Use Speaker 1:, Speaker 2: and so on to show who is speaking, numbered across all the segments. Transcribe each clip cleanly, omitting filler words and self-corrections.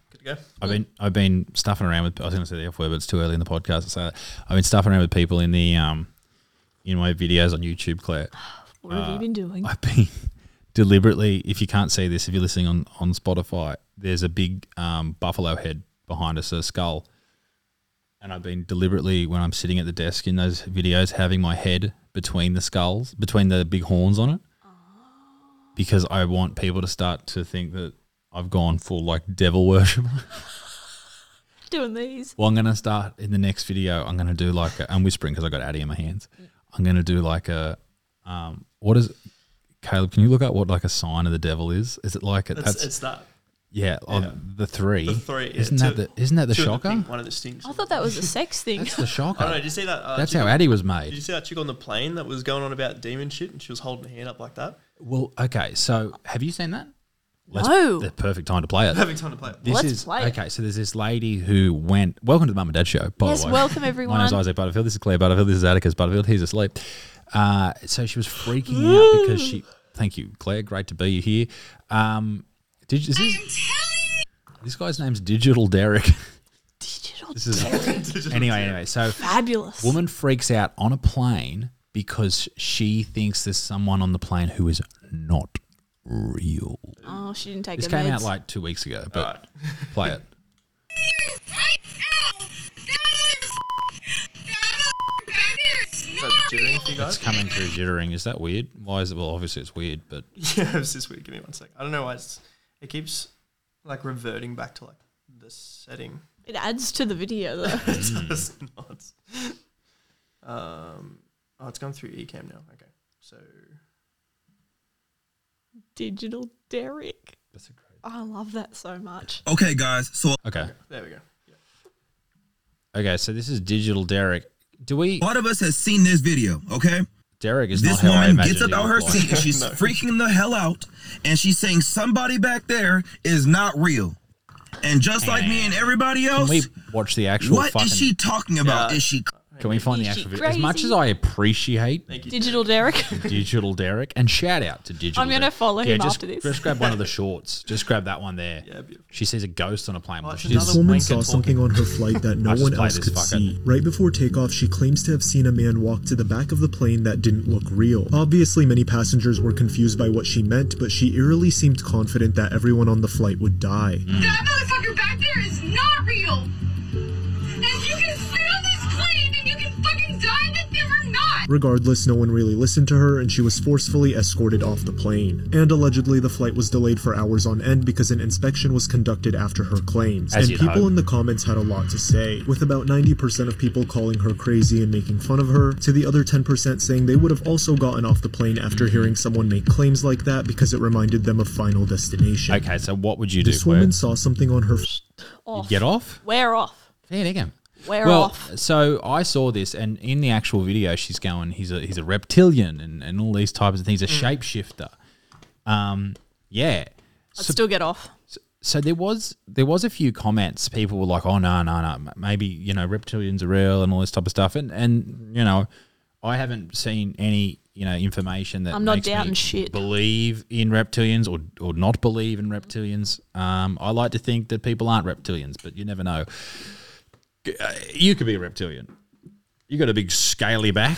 Speaker 1: Good to go.
Speaker 2: I've been stuffing around with. I was going to say the F word, but it's too early in the podcast to say that. I've been stuffing around with people in the in my videos on YouTube, Claire.
Speaker 3: What have you been doing?
Speaker 2: I've been deliberately. If you can't see this, if you're listening on Spotify, there's a big buffalo head behind us, a skull. And I've been deliberately, when I'm sitting at the desk in those videos, having my head between the skulls, between the big horns on it, because I want people to start to think that I've gone full like devil worship.
Speaker 3: Doing these.
Speaker 2: Well, I'm going to start in the next video. I'm going to do like I'm whispering because I got Addy in my hands. I'm going to do like a what is Caleb? Can you look up what like a sign of the devil is? Is it like
Speaker 1: It's that.
Speaker 2: Yeah, the three.
Speaker 1: The three.
Speaker 2: Isn't that the
Speaker 1: two
Speaker 2: shocker?
Speaker 1: One of the stinks.
Speaker 3: I thought that was a sex thing.
Speaker 2: That's the shocker.
Speaker 1: Oh no! Did you see that?
Speaker 2: That's how Addy was
Speaker 1: Did
Speaker 2: made.
Speaker 1: you see that chick on the plane that was going on about demon shit and she was holding her hand up like that?
Speaker 2: Well, okay. So have you seen that?
Speaker 3: No.
Speaker 2: The perfect time to play it.
Speaker 1: Having time to play it.
Speaker 3: Let's play it.
Speaker 2: Okay, so there's this lady who went. Welcome to the Mum and Dad Show. By
Speaker 3: Yes,
Speaker 2: the way.
Speaker 3: welcome everyone.
Speaker 2: My name's Isaac Butterfield. This is Claire Butterfield. This is Atticus Butterfield. He's asleep. So she was freaking out because she. Thank you, Claire. Great to be here. This guy's name's Digital Derek.
Speaker 3: Digital.
Speaker 2: This is anyway. So
Speaker 3: Fabulous.
Speaker 2: woman freaks out on a plane because she thinks there's someone on the plane who is not real.
Speaker 3: Oh, she didn't take
Speaker 2: This
Speaker 3: her
Speaker 2: came
Speaker 3: meds.
Speaker 2: out like 2 weeks ago, but play it.
Speaker 1: Is that jittering for you guys?
Speaker 2: It's coming through jittering. Is that weird? Why is it? Well, obviously it's weird, but
Speaker 1: Yeah, it's this weird. Give me 1 sec. I don't know why it keeps like reverting back to like the setting.
Speaker 3: It adds to the video though.
Speaker 1: It does not. Oh, it's gone through Ecamm now. Okay, so
Speaker 3: Digital Derek.
Speaker 2: that's a great.
Speaker 3: I love that so much.
Speaker 4: Okay, guys. So
Speaker 2: Okay.
Speaker 1: there we go. Yeah.
Speaker 2: Okay, so this is Digital Derek. Do we?
Speaker 4: a lot of us has seen this video, okay?
Speaker 2: Derek is
Speaker 4: This
Speaker 2: not how I
Speaker 4: woman
Speaker 2: imagined
Speaker 4: gets up
Speaker 2: he
Speaker 4: out
Speaker 2: would
Speaker 4: her
Speaker 2: look
Speaker 4: seat
Speaker 2: like.
Speaker 4: and she's freaking the hell out, and she's saying somebody back there is not real. And just like me and everybody
Speaker 2: Can
Speaker 4: else,
Speaker 2: we watch the actual
Speaker 4: what
Speaker 2: fucking...
Speaker 4: is she talking about?
Speaker 1: Yeah.
Speaker 4: Is she
Speaker 2: Can we find the
Speaker 3: Is she
Speaker 2: actual video? As much
Speaker 3: crazy?
Speaker 2: as I appreciate
Speaker 1: Thank you.
Speaker 3: Digital Derek.
Speaker 2: Digital Derek, and shout out to Digital
Speaker 3: I'm gonna
Speaker 2: Derek.
Speaker 3: follow him
Speaker 2: just,
Speaker 3: after this.
Speaker 2: Just grab one of the shorts. Just grab that one there.
Speaker 1: Yeah, beautiful.
Speaker 2: She sees a ghost on a plane.
Speaker 1: Oh,
Speaker 2: Well,
Speaker 1: it's
Speaker 2: she
Speaker 1: another
Speaker 2: just-
Speaker 5: This woman
Speaker 1: wanker
Speaker 5: saw
Speaker 1: talking.
Speaker 5: something on her flight that no
Speaker 2: I'll just
Speaker 5: one
Speaker 2: play
Speaker 5: else
Speaker 2: this
Speaker 5: could
Speaker 2: fucking-
Speaker 5: see. Right before takeoff, she claims to have seen a man walk to the back of the plane that didn't look real. Obviously, many passengers were confused by what she meant, but she eerily seemed confident that everyone on the flight would die.
Speaker 6: That motherfucker back there is not real. And you can sit on this plane and you can fucking die that there are not.
Speaker 5: Regardless, no one really listened to her, and she was forcefully escorted off the plane. And allegedly, the flight was delayed for hours on end because an inspection was conducted after her claims.
Speaker 2: As
Speaker 5: And
Speaker 2: you'd
Speaker 5: people
Speaker 2: hope.
Speaker 5: in the comments had a lot to say, with about 90% of people calling her crazy and making fun of her, to the other 10% saying they would have also gotten off the plane after hearing someone make claims like that because it reminded them of Final Destination.
Speaker 2: Okay, so what would you do?
Speaker 5: This
Speaker 2: Claire?
Speaker 5: woman saw something on her
Speaker 3: Off.
Speaker 2: Get off?
Speaker 3: Wear off.
Speaker 2: Fair dinkum.
Speaker 3: Wear
Speaker 2: Well,
Speaker 3: off.
Speaker 2: so I saw this, and in the actual video, she's going, he's a reptilian and all these types of things, a shapeshifter. Yeah.
Speaker 3: I'd still get off.
Speaker 2: So there was a few comments. People were like, "Oh no, maybe reptilians are real and all this type of stuff." And I haven't seen any information that
Speaker 3: I'm not
Speaker 2: makes me
Speaker 3: doubting shit.
Speaker 2: believe in reptilians or not believe in reptilians. I like to think that people aren't reptilians, but you never know. You could be a reptilian. You got a big scaly back.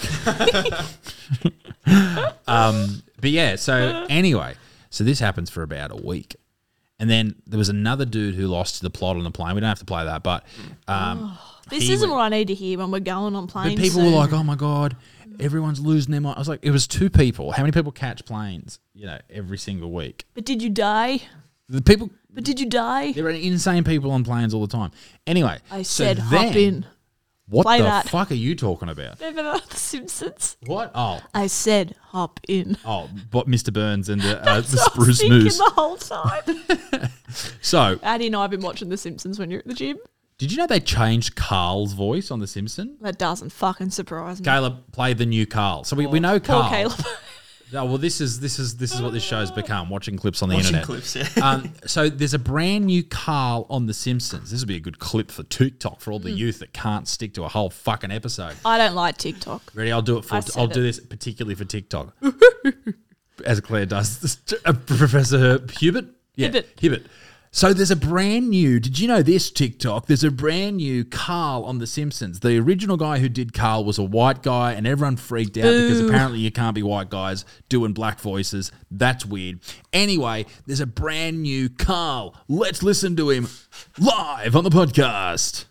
Speaker 2: But yeah. So anyway, so this happens for about a week. And then there was another dude who lost the plot on the plane. We don't have to play that, but
Speaker 3: This
Speaker 2: he
Speaker 3: isn't
Speaker 2: went-
Speaker 3: what I need to hear when we're going on planes.
Speaker 2: but people
Speaker 3: soon.
Speaker 2: were like, "Oh my god, everyone's losing their mind." I was like, "It was 2 people. How many people catch planes? Every single week?
Speaker 3: But did you die?
Speaker 2: The people.
Speaker 3: But did you die?
Speaker 2: There are insane people on planes all the time. Anyway,
Speaker 3: I
Speaker 2: so
Speaker 3: said hop
Speaker 2: then,
Speaker 3: in.
Speaker 2: What
Speaker 3: Play
Speaker 2: the
Speaker 3: that.
Speaker 2: fuck are you talking about?
Speaker 3: Remember The Simpsons?
Speaker 2: What? Oh,
Speaker 3: I said hop in.
Speaker 2: but Mr. Burns and the
Speaker 3: That's what I was
Speaker 2: Spruce
Speaker 3: thinking
Speaker 2: Moose.
Speaker 3: the whole time.
Speaker 2: So,
Speaker 3: Addie and I have been watching The Simpsons when you're at the gym.
Speaker 2: did you know they changed Carl's voice on The Simpsons?
Speaker 3: That doesn't fucking surprise me.
Speaker 2: Caleb played the new Carl. So we know
Speaker 3: Poor
Speaker 2: Carl.
Speaker 3: Caleb.
Speaker 2: Oh, well, this is what this show's become, watching clips on the
Speaker 1: Watching
Speaker 2: internet.
Speaker 1: clips, yeah.
Speaker 2: So there's a brand new Carl on The Simpsons. This would be a good clip for TikTok for all the youth that can't stick to a whole fucking episode.
Speaker 3: I don't like TikTok.
Speaker 2: Ready? I'll do it for.
Speaker 3: I said
Speaker 2: I'll do
Speaker 3: it.
Speaker 2: this particularly for TikTok, as Claire does. Professor Hubert. Yeah,
Speaker 3: Hibbert.
Speaker 2: Hibbert. So there's a brand new, did you know this, TikTok? There's a brand new Carl on The Simpsons. The original guy who did Carl was a white guy, and everyone freaked out because apparently you can't be white guys doing black voices. That's weird. Anyway, there's a brand new Carl. Let's listen to him live on the podcast.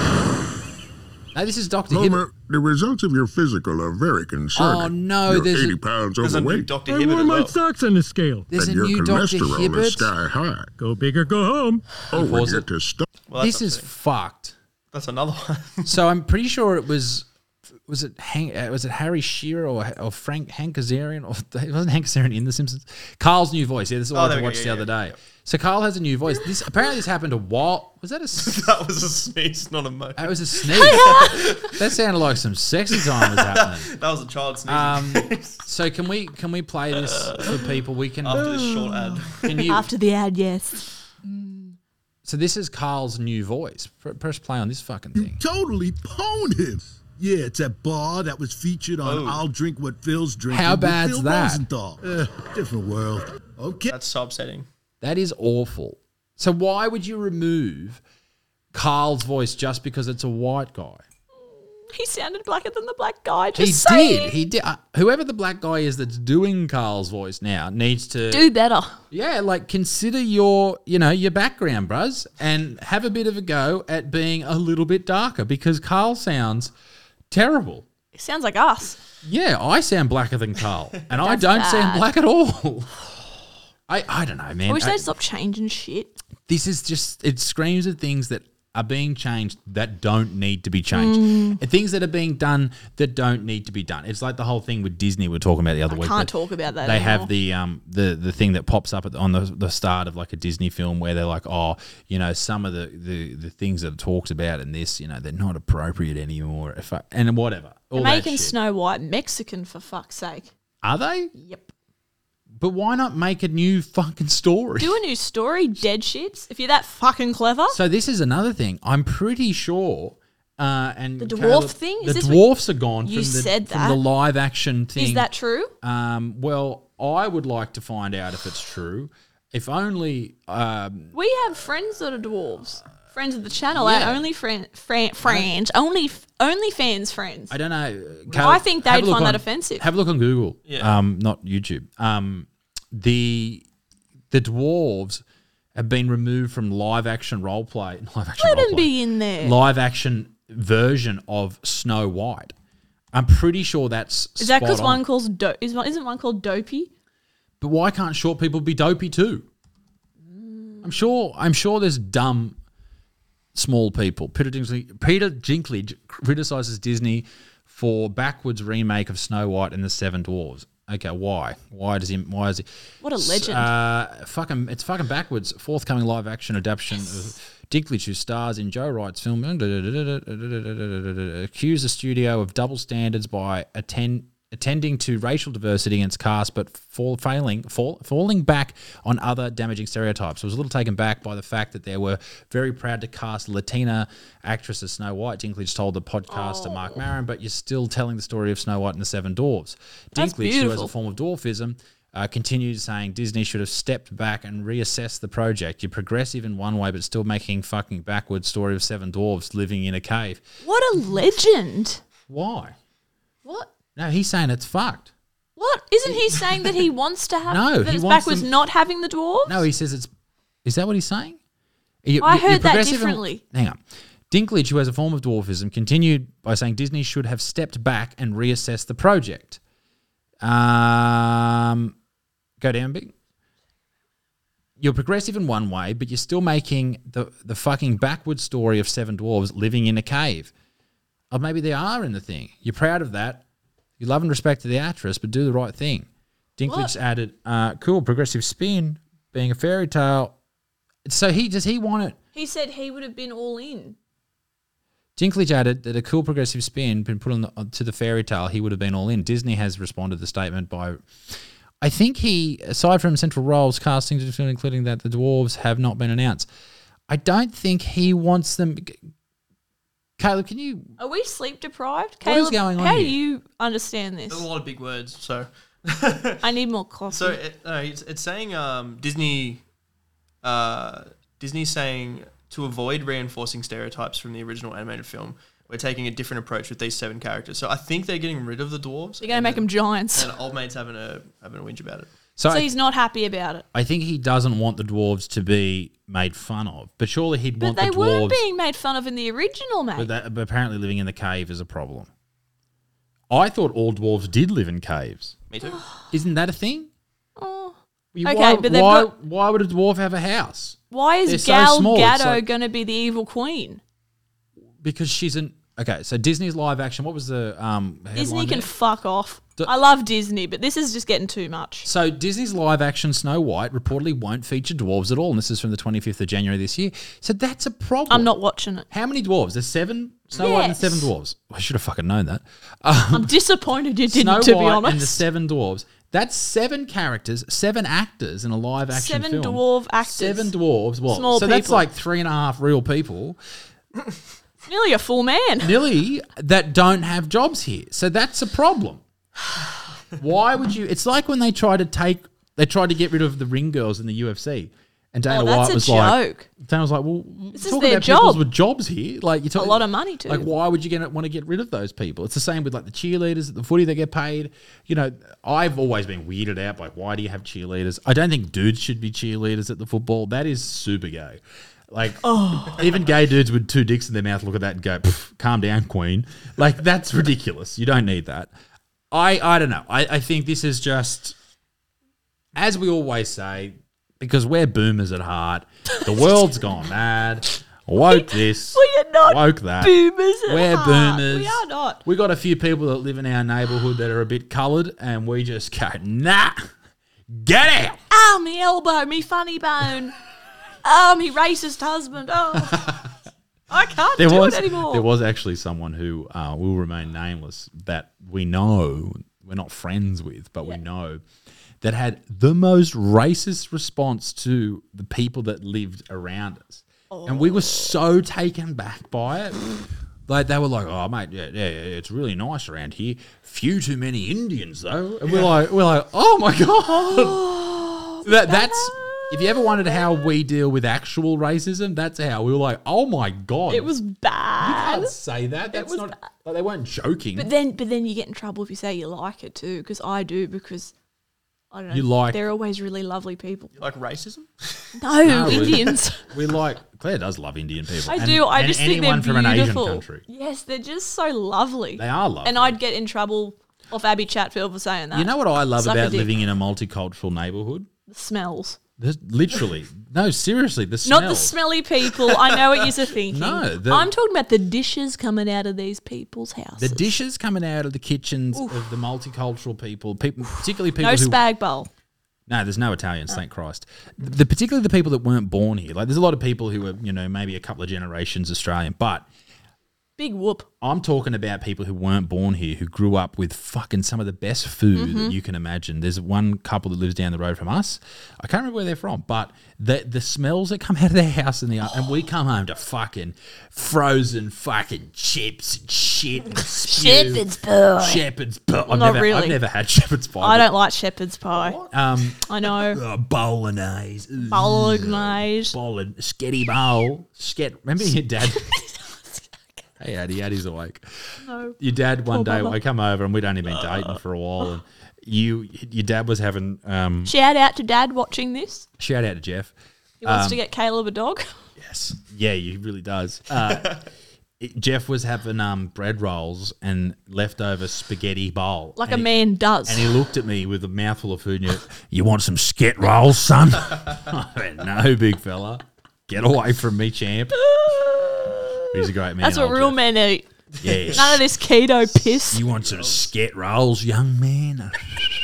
Speaker 2: No, this is Dr. Hibbert.
Speaker 7: Homer, the results of your physical are very concerning.
Speaker 2: Oh, no,
Speaker 7: You're
Speaker 2: there's
Speaker 7: 80 pounds
Speaker 1: There's a new
Speaker 7: overweight,
Speaker 1: Dr.
Speaker 8: I
Speaker 1: Hibbert
Speaker 8: wore
Speaker 1: as
Speaker 8: my
Speaker 1: well.
Speaker 8: socks on the scale.
Speaker 2: There's
Speaker 7: and
Speaker 2: a
Speaker 7: your
Speaker 2: new Dr.
Speaker 7: cholesterol
Speaker 2: Hibbert.
Speaker 7: is sky high.
Speaker 8: Go big or go home.
Speaker 7: Oh, we're
Speaker 2: Pause
Speaker 7: here
Speaker 2: it.
Speaker 7: to stop.
Speaker 1: Well, that's
Speaker 2: This is
Speaker 1: upsetting.
Speaker 2: fucked.
Speaker 1: That's another one.
Speaker 2: So I'm pretty sure it was it Harry Shearer or Hank Azarian, or it wasn't Hank Azarian in The Simpsons. Carl's new voice. Yeah, this is what
Speaker 1: there
Speaker 2: I
Speaker 1: we
Speaker 2: watched
Speaker 1: go.
Speaker 2: the
Speaker 1: Yeah,
Speaker 2: other
Speaker 1: yeah,
Speaker 2: day. So Carl has a new voice. This apparently happened a while. Was that a?
Speaker 1: That was a sneeze, not a moan.
Speaker 2: That was a sneeze. That sounded like some sexy time was happening.
Speaker 1: That was a child sneezing.
Speaker 2: So can we play this for people? We can.
Speaker 1: After this short ad.
Speaker 2: Can you?
Speaker 3: After the ad, yes.
Speaker 2: So this is Carl's new voice. Press play on this fucking thing.
Speaker 9: Totally pwned him. Yeah, it's that bar that was featured on
Speaker 1: Oh.
Speaker 9: I'll Drink What Phil's Drinking.
Speaker 2: How
Speaker 9: with
Speaker 2: bad's
Speaker 9: Phil
Speaker 2: that?
Speaker 9: Rosenthal. Different world. Okay.
Speaker 1: That's so upsetting.
Speaker 2: That is awful. So why would you remove Carl's voice just because it's a white guy?
Speaker 3: He sounded blacker than the black guy.
Speaker 2: He
Speaker 3: Just saying.
Speaker 2: He did. Whoever the black guy is that's doing Carl's voice now needs to
Speaker 3: Do better.
Speaker 2: Yeah, like consider your background, bruz, and have a bit of a go at being a little bit darker because Carl sounds terrible.
Speaker 3: It sounds like us.
Speaker 2: Yeah, I sound blacker than Carl, and I
Speaker 3: That's
Speaker 2: don't sound
Speaker 3: bad.
Speaker 2: black at all. I don't know, man.
Speaker 3: I wish they'd stop changing shit.
Speaker 2: This is just, it screams of things that are being changed that don't need to be changed. And things that are being done that don't need to be done. It's like the whole thing with Disney we were talking about the other
Speaker 3: I
Speaker 2: week.
Speaker 3: can't
Speaker 2: that
Speaker 3: talk about that
Speaker 2: They
Speaker 3: anymore.
Speaker 2: have the thing that pops up on the start of like a Disney film where they're like, oh, some of the things that are talked about in this, they're not appropriate anymore. And whatever. All
Speaker 3: They're
Speaker 2: that
Speaker 3: making
Speaker 2: shit.
Speaker 3: Snow White Mexican, for fuck's sake.
Speaker 2: Are they?
Speaker 3: Yep.
Speaker 2: But why not make a new fucking story?
Speaker 3: Do a new story, dead shits. If you're that fucking clever.
Speaker 2: So this is another thing. I'm pretty sure. And
Speaker 3: The dwarf
Speaker 2: Caleb,
Speaker 3: thing? Is
Speaker 2: The
Speaker 3: this
Speaker 2: dwarfs are gone
Speaker 3: You
Speaker 2: from
Speaker 3: said
Speaker 2: from the
Speaker 3: that.
Speaker 2: live action thing.
Speaker 3: Is that true?
Speaker 2: Well, I would like to find out if it's true. If only.
Speaker 3: We have friends that are dwarves. Friends of the channel.
Speaker 2: Yeah.
Speaker 3: Our only friends. Only fans friends.
Speaker 2: I don't know.
Speaker 3: I think
Speaker 2: have a
Speaker 3: they'd
Speaker 2: look
Speaker 3: find that
Speaker 2: on-
Speaker 3: offensive.
Speaker 2: Have a look on Google.
Speaker 1: Yeah.
Speaker 2: Not YouTube. The dwarves have been removed from live action role play.
Speaker 3: Let them be in there.
Speaker 2: Live action version of Snow White. I'm pretty sure that's.
Speaker 3: Is that because
Speaker 2: spot on.
Speaker 3: one calls isn't one called Dopey?
Speaker 2: But why can't short people be dopey too? I'm sure there's dumb small people. Peter Dinklage criticizes Disney for backwards remake of Snow White and the Seven Dwarfs. Okay, why? Why is he?
Speaker 3: What a legend.
Speaker 2: It's fucking backwards. Forthcoming live action adaptation of Dinklage, who stars in Joe Wright's film, accused the studio of double standards by attending to racial diversity in its cast, but falling back on other damaging stereotypes. I was a little taken back by the fact that they were very proud to cast Latina actress as Snow White. Dinklage told the podcaster Mark Maron, but you're still telling the story of Snow White and the Seven Dwarfs.
Speaker 3: That's
Speaker 2: Dinklage, who has
Speaker 3: beautiful.
Speaker 2: a form of dwarfism, continued saying Disney should have stepped back and reassessed the project. You're progressive in one way, but still making fucking backwards story of seven dwarves living in a cave.
Speaker 3: What a legend.
Speaker 2: Why?
Speaker 3: What?
Speaker 2: No, he's saying it's fucked.
Speaker 3: What? Isn't he saying that he wants to have
Speaker 2: No,
Speaker 3: that
Speaker 2: he
Speaker 3: it's
Speaker 2: wants
Speaker 3: backwards
Speaker 2: them-
Speaker 3: not having the dwarves?
Speaker 2: No, he says it's... Is that what he's saying?
Speaker 3: I heard that
Speaker 2: progressive in-
Speaker 3: differently.
Speaker 2: hang on. Dinklage, who has a form of dwarfism, continued by saying Disney should have stepped back and reassessed the project. Go down big. You're progressive in one way, but you're still making the fucking backward story of seven dwarves living in a cave. Or maybe they are in the thing. You're proud of that. You love and respect the actress, but do the right thing. Dinklage added, cool, progressive spin, being a fairy tale. So does he want it?
Speaker 3: He said he would have been all in.
Speaker 2: Dinklage added that a cool progressive spin been put to the fairy tale, he would have been all in. Disney has responded to the statement by... I think he, aside from central roles, casting, including that the dwarves have not been announced. I don't think he wants them... Caleb, can you...
Speaker 3: Are we sleep deprived?
Speaker 2: What is
Speaker 3: Caleb,
Speaker 2: going on
Speaker 3: how do
Speaker 2: here?
Speaker 3: you understand this?
Speaker 1: There's a lot of big words, so...
Speaker 3: I need more coffee.
Speaker 1: So it's saying Disney Disney's saying to avoid reinforcing stereotypes from the original animated film, we're taking a different approach with these 7 characters. So I think they're getting rid of the dwarves.
Speaker 3: They're going to make them giants.
Speaker 1: And old mate's having a whinge about it.
Speaker 3: So he's not happy about it.
Speaker 2: I think he doesn't want the dwarves to be made fun of, but surely he'd want the dwarves.
Speaker 3: But they weren't being made fun of in the original, mate.
Speaker 2: But apparently living in the cave is a problem. I thought all dwarves did live in caves.
Speaker 1: Me too.
Speaker 2: Isn't that a thing?
Speaker 3: Oh.
Speaker 2: Why,
Speaker 3: Okay, but they've
Speaker 2: why,
Speaker 3: got-
Speaker 2: why would a dwarf have a house?
Speaker 3: Why is
Speaker 2: They're so
Speaker 3: Gal
Speaker 2: small, it's
Speaker 3: Gadot
Speaker 2: like-
Speaker 3: going to be the evil queen?
Speaker 2: Because she's an... Okay, so Disney's live action, what was the
Speaker 3: Disney
Speaker 2: headline
Speaker 3: can
Speaker 2: there?
Speaker 3: fuck off. I love Disney, but this is just getting too much.
Speaker 2: So Disney's live action Snow White reportedly won't feature dwarves at all, and this is from the 25th of January this year. So that's a problem.
Speaker 3: I'm not watching it.
Speaker 2: How many dwarves? There's 7 Snow White and
Speaker 3: Yes.
Speaker 2: 7 dwarves. I should have fucking known that.
Speaker 3: I'm disappointed you
Speaker 2: Snow
Speaker 3: didn't, to be
Speaker 2: White
Speaker 3: honest.
Speaker 2: and the 7 dwarves. That's 7 characters, 7 actors in a live action
Speaker 3: 7
Speaker 2: film.
Speaker 3: dwarf actors.
Speaker 2: 7 dwarves. What?
Speaker 3: Small
Speaker 2: so that's
Speaker 3: people.
Speaker 2: like 3.5 real people.
Speaker 3: It's nearly a full man.
Speaker 2: Nearly that don't have jobs here. So that's a problem. Why would you? It's like when they tried to get rid of the ring girls in the UFC, and Dana
Speaker 3: that's
Speaker 2: White
Speaker 3: a
Speaker 2: was like,
Speaker 3: joke.
Speaker 2: Dana was like, well,
Speaker 3: This is
Speaker 2: talking
Speaker 3: their
Speaker 2: about people
Speaker 3: job.
Speaker 2: with jobs here, like you talk
Speaker 3: A lot of money too.
Speaker 2: Like, why would you want to get rid of those people? It's the same with like the cheerleaders at the footy that get paid. You know, I've always been weirded out by why do you have cheerleaders? I don't think dudes should be cheerleaders at the football. That is super gay. Like, even gay dudes with 2 dicks in their mouth look at that and go, calm down, queen. Like, that's ridiculous. You don't need that. I don't know. I think this is just, as we always say, because we're boomers at heart, the world's gone mad. Woke this,
Speaker 3: We are not
Speaker 2: woke that.
Speaker 3: boomers at
Speaker 2: We're
Speaker 3: heart.
Speaker 2: boomers.
Speaker 3: We are not.
Speaker 2: We got a few people that live in our neighbourhood that are a bit coloured, and we just go, nah, get out.
Speaker 3: Oh, me elbow, me funny bone. Oh, me racist husband. Oh, I can't do it anymore.
Speaker 2: There was actually someone who will remain nameless that we know, we're not friends with, but we know, that had the most racist response to the people that lived around us. And we were so taken back by it. Like, they were like, oh, mate, yeah, it's really nice around here. Few too many Indians, though. And we're like, oh, my God. That's... If you ever wondered how we deal with actual racism, that's how. We were like, oh my God.
Speaker 3: It was
Speaker 2: You
Speaker 3: bad.
Speaker 2: can't say that. That's
Speaker 3: was
Speaker 2: not... Like, they weren't joking.
Speaker 3: But then you get in trouble if you say you like it too, because I do, because I don't know.
Speaker 2: You like-
Speaker 3: they're always really lovely people.
Speaker 1: You like racism?
Speaker 3: No,
Speaker 2: we-
Speaker 3: Indians.
Speaker 2: We like... Claire does love Indian people.
Speaker 3: I
Speaker 2: And-
Speaker 3: do. I
Speaker 2: and
Speaker 3: just think they're
Speaker 2: anyone
Speaker 3: beautiful.
Speaker 2: from an Asian country.
Speaker 3: Yes, they're just so lovely.
Speaker 2: They are lovely.
Speaker 3: And I'd get in trouble off Abby Chatfield for saying that.
Speaker 2: You know what I love
Speaker 3: Suck a
Speaker 2: about
Speaker 3: dick.
Speaker 2: living in a multicultural neighbourhood?
Speaker 3: The smells.
Speaker 2: There's literally... No, seriously, the smells.
Speaker 3: Not the smelly people. I know what you're thinking.
Speaker 2: No,
Speaker 3: I'm talking about the dishes coming out of these people's houses.
Speaker 2: The dishes coming out of the kitchens of the multicultural people, particularly people
Speaker 3: No
Speaker 2: who...
Speaker 3: spag bowl.
Speaker 2: No, there's no Italians, thank Christ. Particularly the people that weren't born here. Like, there's a lot of people who are, maybe a couple of generations Australian, but
Speaker 3: Big whoop.
Speaker 2: I'm talking about people who weren't born here, who grew up with fucking some of the best food
Speaker 3: Mm-hmm.
Speaker 2: that you can imagine. There's one couple that lives down the road from us. I can't remember where they're from, but the smells that come out of their house and we come home to fucking frozen fucking chips and shit and spew.
Speaker 3: Shepherd's pie.
Speaker 2: Shepherd's pie.
Speaker 3: Not really.
Speaker 2: I've never had shepherd's pie.
Speaker 3: I don't like shepherd's pie. I know.
Speaker 2: Bolognese.
Speaker 3: Bolognese.
Speaker 2: Sketty bowl. Remember your dad? Hey, Addie's awake.
Speaker 3: No.
Speaker 2: Your dad one day,
Speaker 3: Bubba.
Speaker 2: I come over and we'd only been dating for a while, and your dad was having
Speaker 3: Shout out to Dad watching this.
Speaker 2: shout out to Jeff.
Speaker 3: He wants to get Caleb a dog.
Speaker 2: Yes, yeah, he really does. Jeff was having bread rolls and leftover spaghetti bowl,
Speaker 3: Like
Speaker 2: and
Speaker 3: a man does.
Speaker 2: And he looked at me with a mouthful of food and you want some sket rolls, son? I went, no, big fella. Get away from me, champ. He's a great man.
Speaker 3: That's what
Speaker 2: old
Speaker 3: real
Speaker 2: Jeff.
Speaker 3: men eat.
Speaker 2: Yes.
Speaker 3: None of this keto piss.
Speaker 2: You want some sket rolls, young man?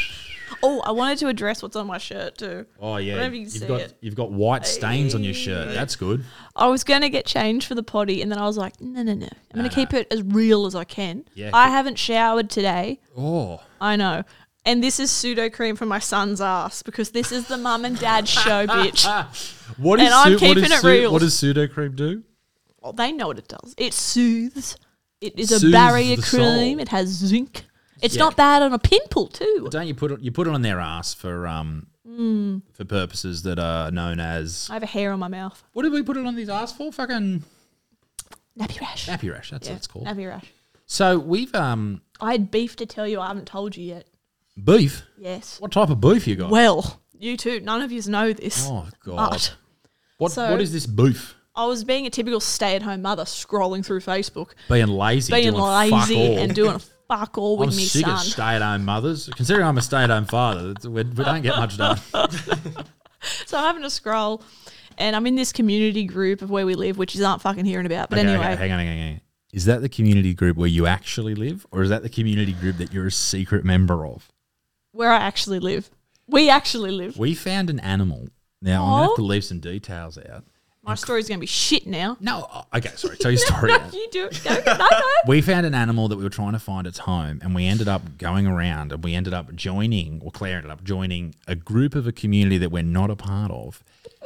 Speaker 3: Oh, I wanted to address what's on my shirt too.
Speaker 2: Oh yeah,
Speaker 3: Whenever you can see it.
Speaker 2: you've got white stains on your shirt. That's good.
Speaker 3: I was going to get changed for the potty, and then I was like, no. I'm going to keep it as real as I can.
Speaker 2: Yeah,
Speaker 3: I
Speaker 2: good.
Speaker 3: haven't showered today.
Speaker 2: Oh,
Speaker 3: I know. And this is pseudo cream for my son's ass because this is the mum and dad show, bitch.
Speaker 2: what
Speaker 3: And I'm keeping it real.
Speaker 2: What does pseudo cream do?
Speaker 3: Well, they know what it does. It soothes. It is
Speaker 2: Soothes
Speaker 3: a barrier
Speaker 2: the
Speaker 3: cream.
Speaker 2: soul.
Speaker 3: It has zinc. It's
Speaker 2: Yeah.
Speaker 3: not bad on a pimple too.
Speaker 2: Don't you put it on their ass for for purposes that are known as.
Speaker 3: I have a hair on my mouth.
Speaker 2: What did we put it on these asks for? Fucking
Speaker 3: Nappy rash.
Speaker 2: nappy rash. That's what it's called.
Speaker 3: Nappy rash.
Speaker 2: So we've
Speaker 3: I had beef to tell you. I haven't told you yet.
Speaker 2: beef.
Speaker 3: Yes.
Speaker 2: What type of beef you got?
Speaker 3: Well, you too. None of you know this.
Speaker 2: Oh God.
Speaker 3: But
Speaker 2: What
Speaker 3: so-
Speaker 2: what is this beef?
Speaker 3: I was being a typical stay-at-home mother, scrolling through Facebook,
Speaker 2: Being lazy,
Speaker 3: being
Speaker 2: doing fuck
Speaker 3: lazy
Speaker 2: all.
Speaker 3: and doing fuck all with
Speaker 2: I'm
Speaker 3: me
Speaker 2: sick
Speaker 3: son.
Speaker 2: of stay-at-home mothers. Considering I'm a stay-at-home father, we don't get much done.
Speaker 3: So I'm having to scroll, and I'm in this community group of where we live, which you aren't fucking hearing about. But
Speaker 2: Okay,
Speaker 3: anyway,
Speaker 2: hang on. Is that the community group where you actually live, or is that the community group that you're a secret member of?
Speaker 3: where I actually live. We actually live.
Speaker 2: We found an animal. Now, I'm going to have to leave some details out.
Speaker 3: My story's going to be shit now.
Speaker 2: No, okay, sorry. Tell your story.
Speaker 3: No,
Speaker 2: now.
Speaker 3: you do it. No.
Speaker 2: We found an animal that we were trying to find its home, and we ended up going around, and we ended up joining, or Claire ended up joining a group of a community that we're not a part of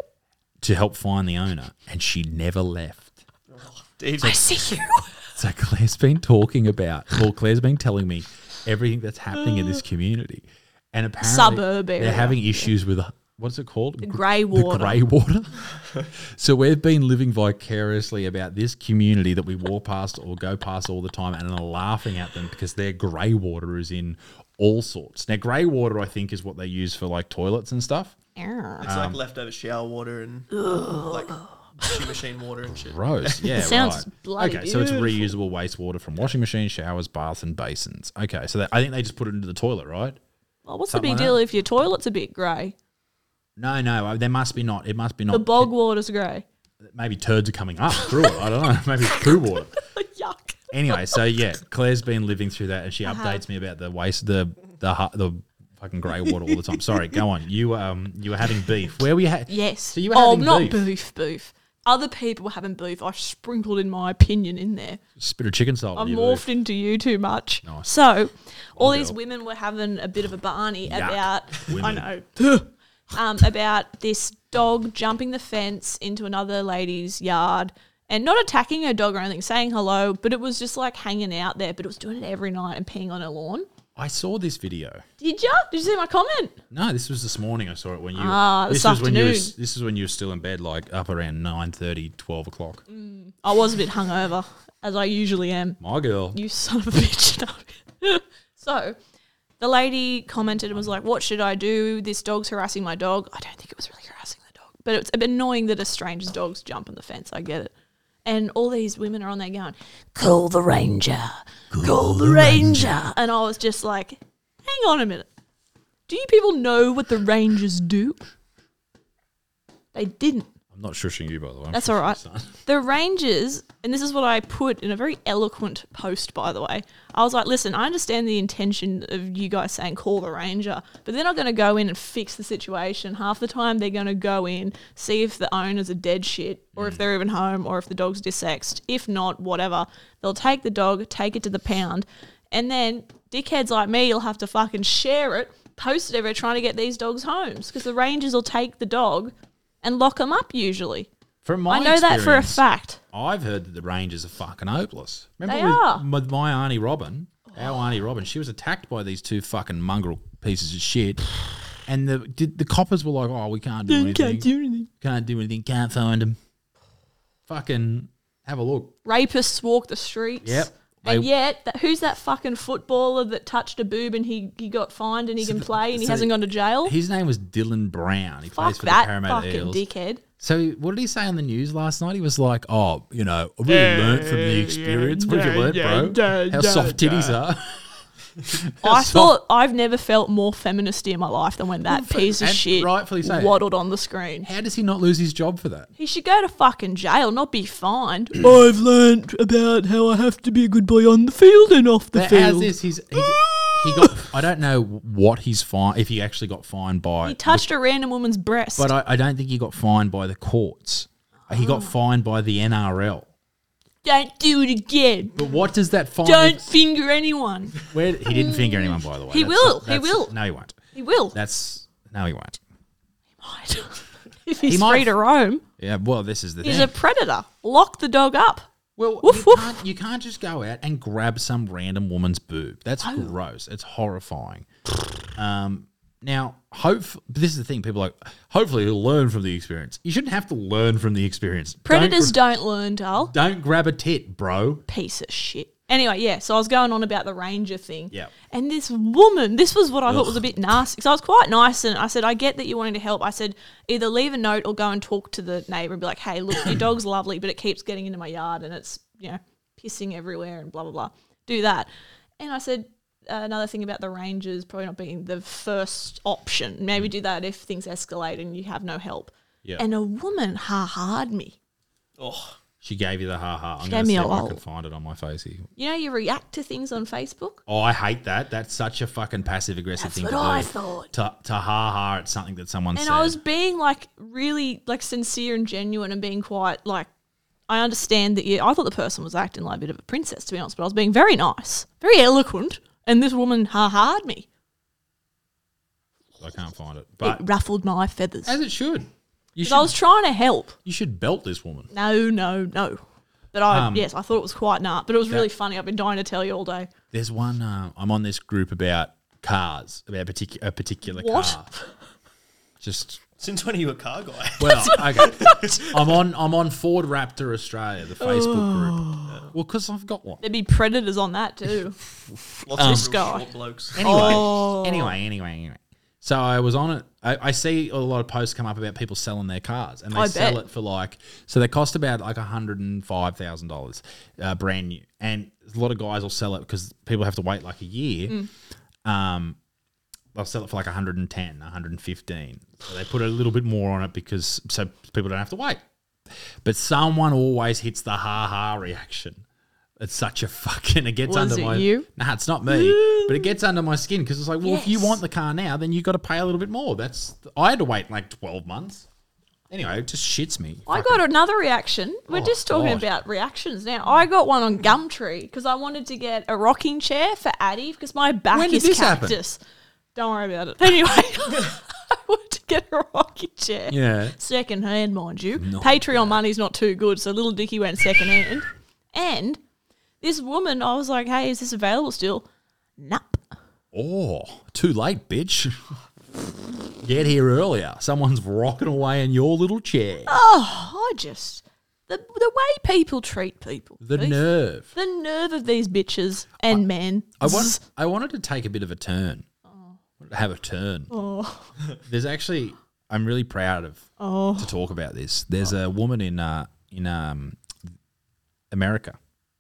Speaker 2: to help find the owner, and she never left.
Speaker 1: Deep.
Speaker 3: I see you.
Speaker 2: So Claire's been talking about, well, Claire's been telling me everything that's happening in this community, and apparently
Speaker 3: Suburb area.
Speaker 2: they're having issues with what's it called?
Speaker 3: The grey water.
Speaker 2: The grey water. So we've been living vicariously about this community that we walk past or go past all the time, and are laughing at them because their grey water is in all sorts. Now, grey water, I think, is what they use for like toilets and stuff.
Speaker 3: Err.
Speaker 1: It's like leftover shower water and like washing machine water and shit.
Speaker 2: Gross. Yeah,
Speaker 3: Sounds
Speaker 2: right.
Speaker 3: bloody
Speaker 2: Okay, so it's
Speaker 3: beautiful.
Speaker 2: reusable wastewater from washing machines, showers, baths, and basins. Okay, so I think they just put it into the toilet, right?
Speaker 3: Well, what's
Speaker 2: Something
Speaker 3: the big
Speaker 2: like
Speaker 3: deal
Speaker 2: that.
Speaker 3: if your toilet's a bit grey?
Speaker 2: No, there must be not. It must be not.
Speaker 3: The bog water's grey.
Speaker 2: Maybe turds are coming up through it. I don't know. Maybe it's poo water.
Speaker 3: Yuck.
Speaker 2: Anyway, so yeah, Claire's been living through that, and she
Speaker 3: I
Speaker 2: updates
Speaker 3: have.
Speaker 2: me about the waste, the fucking grey water all the time. Sorry, go on. You were having beef. Where were you?
Speaker 3: Yes.
Speaker 2: So you were
Speaker 3: oh,
Speaker 2: having
Speaker 3: not
Speaker 2: beef.
Speaker 3: beef. Other people were having beef. I sprinkled in my opinion in there.
Speaker 2: Spit of chicken salt.
Speaker 3: I've
Speaker 2: in your
Speaker 3: morphed
Speaker 2: beef.
Speaker 3: into you too much.
Speaker 2: Nice.
Speaker 3: So, all
Speaker 2: One
Speaker 3: these
Speaker 2: girl.
Speaker 3: women were having a bit of a barney
Speaker 2: Yuck.
Speaker 3: about,
Speaker 2: Women.
Speaker 3: I know, about this dog jumping the fence into another lady's yard and not attacking her dog or anything, saying hello, but it was just like hanging out there, but it was doing it every night and peeing on her lawn.
Speaker 2: I saw this video.
Speaker 3: Did you? Did you see my comment?
Speaker 2: No, this was this morning. I saw it when you.
Speaker 3: This
Speaker 2: was when you.
Speaker 3: afternoon.
Speaker 2: This is when you were still in bed, like up around 9:30, 12 o'clock.
Speaker 3: I was a bit hungover, as I usually am.
Speaker 2: My girl.
Speaker 3: You son of a bitch. So, the lady commented and was like, what should I do? This dog's harassing my dog. I don't think it was really harassing the dog. But it's a bit annoying that a stranger's dog's jumping the fence. I get it. And all these women are on there going, call the ranger. Call the ranger. And I was just like, hang on a minute. Do you people know what the rangers do? They didn't.
Speaker 2: I'm not shushing you, by the way. I'm
Speaker 3: That's
Speaker 2: shushing
Speaker 3: all right.
Speaker 2: your son.
Speaker 3: The Rangers, and this is what I put in a very eloquent post, by the way. I was like, listen, I understand the intention of you guys saying call the Ranger, but they're not going to go in and fix the situation. Half the time they're going to go in, see if the owners are dead shit, or if they're even home, or if the dog's dissexed. If not, whatever. They'll take the dog, take it to the pound, and then dickheads like me will have to fucking share it, post it everywhere, trying to get these dogs homes, because the Rangers will take the dog and lock them up usually.
Speaker 2: From my
Speaker 3: I know that for a
Speaker 2: experience,
Speaker 3: fact.
Speaker 2: I've heard that the Rangers are fucking hopeless.
Speaker 3: They
Speaker 2: Remember
Speaker 3: are.
Speaker 2: with my Auntie Robin, our Auntie Robin, she was attacked by these two fucking mongrel pieces of shit. And the coppers were like, oh, we can't do anything.
Speaker 3: Can't do anything.
Speaker 2: Can't do anything. Can't find them. Fucking have a look.
Speaker 3: Rapists walk the streets.
Speaker 2: Yep.
Speaker 3: And yet, who's that fucking footballer that touched a boob and he got fined and he can play and he
Speaker 2: so
Speaker 3: hasn't gone to jail?
Speaker 2: His name was Dylan Brown. He plays
Speaker 3: Fuck
Speaker 2: for
Speaker 3: that
Speaker 2: the Parramatta
Speaker 3: fucking
Speaker 2: Eels.
Speaker 3: dickhead.
Speaker 2: So what did he say on the news last night? He was like, oh, I really learnt from the experience. What have you learnt, bro? How soft titties are.
Speaker 3: I thought I've never felt more feminist in my life than when that piece of
Speaker 2: and
Speaker 3: shit
Speaker 2: rightfully so.
Speaker 3: waddled on the screen.
Speaker 2: How does he not lose his job for that?
Speaker 3: He should go to fucking jail, not be fined. I've learnt about how I have to be a good boy on the field and off the
Speaker 2: But
Speaker 3: field.
Speaker 2: how's this? He got. I don't know what he's fined. If he actually got fined by.
Speaker 3: He touched a random woman's breast.
Speaker 2: But I don't think he got fined by the courts. He got fined by the NRL.
Speaker 3: Don't do it again.
Speaker 2: But what does that fine?
Speaker 3: Don't finger anyone.
Speaker 2: He didn't finger anyone, by the way.
Speaker 3: He will. He will.
Speaker 2: No, he won't.
Speaker 3: He will.
Speaker 2: No, he won't.
Speaker 3: Might. If he's
Speaker 2: might
Speaker 3: free to roam,
Speaker 2: Yeah. Well, this is the
Speaker 3: he's
Speaker 2: thing.
Speaker 3: a predator. Lock the dog up.
Speaker 2: Well,
Speaker 3: Woof,
Speaker 2: you,
Speaker 3: woof.
Speaker 2: you can't just go out and grab some random woman's boob. That's gross. It's horrifying. Now, this is the thing. People are like, hopefully you'll learn from the experience. You shouldn't have to learn from the experience.
Speaker 3: Predators don't learn, Dal.
Speaker 2: Don't grab a tit, bro.
Speaker 3: Piece of shit. Anyway, yeah, so I was going on about the ranger thing.
Speaker 2: Yeah.
Speaker 3: And this woman, this was what I thought was a bit nasty. So I was quite nice and I said, I get that you're wanting to help. I said, either leave a note or go and talk to the neighbour and be like, hey, look, your dog's lovely, but it keeps getting into my yard and it's, pissing everywhere and blah, blah, blah. Do that. And I said, another thing about the rangers probably not being the first option. Maybe do that if things escalate and you have no help.
Speaker 2: Yeah.
Speaker 3: And a woman ha-ha'd me.
Speaker 1: Oh,
Speaker 2: She gave you the ha-ha. I'm
Speaker 3: She
Speaker 2: going
Speaker 3: gave
Speaker 2: to
Speaker 3: me
Speaker 2: see
Speaker 3: a
Speaker 2: if I
Speaker 3: lol.
Speaker 2: can find it on my face here.
Speaker 3: You know, you react to things on Facebook.
Speaker 2: Oh, I hate that. That's such a fucking passive-aggressive
Speaker 3: That's
Speaker 2: thing
Speaker 3: what
Speaker 2: to do.
Speaker 3: I thought.
Speaker 2: To ha-ha at something that someone
Speaker 3: And
Speaker 2: said.
Speaker 3: I was being like really like sincere and genuine and being quite like, I understand that I thought the person was acting like a bit of a princess, to be honest, but I was being very nice, very eloquent, and this woman ha-ha'd me.
Speaker 2: I can't find it.
Speaker 3: It
Speaker 2: But
Speaker 3: ruffled my feathers.
Speaker 2: as it should. You
Speaker 3: 'Cause I was trying to help.
Speaker 2: You should belt this woman.
Speaker 3: No. But yes, I thought it was quite nut, but it was really funny. I've been dying to tell you all day.
Speaker 2: There's one. I'm on this group about cars, about a particular
Speaker 3: What?
Speaker 2: car. Just
Speaker 1: since when are you a car guy?
Speaker 2: well, okay. I'm on Ford Raptor Australia, the Facebook group. Well, because I've got one.
Speaker 3: There'd be predators on that too.
Speaker 1: Lots of
Speaker 3: This
Speaker 1: real
Speaker 3: guy.
Speaker 1: short blokes.
Speaker 2: Anyway. So I was on it. I see a lot of posts come up about people selling their cars, and they
Speaker 3: I
Speaker 2: sell
Speaker 3: bet.
Speaker 2: it for so they cost about like $105,000 brand new, and a lot of guys will sell it because people have to wait like a year. They'll sell it for like 110, 115. So they put a little bit more on it so people don't have to wait. But someone always hits the ha-ha reaction. It's such a fucking... It gets
Speaker 3: Was
Speaker 2: under
Speaker 3: it
Speaker 2: my...
Speaker 3: you?
Speaker 2: Nah, it's not me. But it gets under my skin because it's like, well, if you want the car now, then you got to pay a little bit more. I had to wait like 12 months. Anyway, it just shits me.
Speaker 3: I got another reaction. We're just talking
Speaker 2: God.
Speaker 3: about reactions now. I got one on Gumtree because I wanted to get a rocking chair for Addie because my back
Speaker 2: When did
Speaker 3: is
Speaker 2: this happen?
Speaker 3: cactus. Don't worry about it. Anyway, I wanted to get a rocking chair.
Speaker 2: Yeah.
Speaker 3: Second hand, mind you. Patreon money's not too good, so little Dickie went second hand. And this woman, I was like, hey, is this available still? Nope.
Speaker 2: Oh, too late, bitch. Get here earlier. Someone's rocking away in your little chair.
Speaker 3: Oh, the way people treat people.
Speaker 2: The nerve.
Speaker 3: The nerve of these bitches and men.
Speaker 2: I wanted to take a bit of a turn. Have a turn. There's actually, I'm really proud to talk about this. There's a woman in America,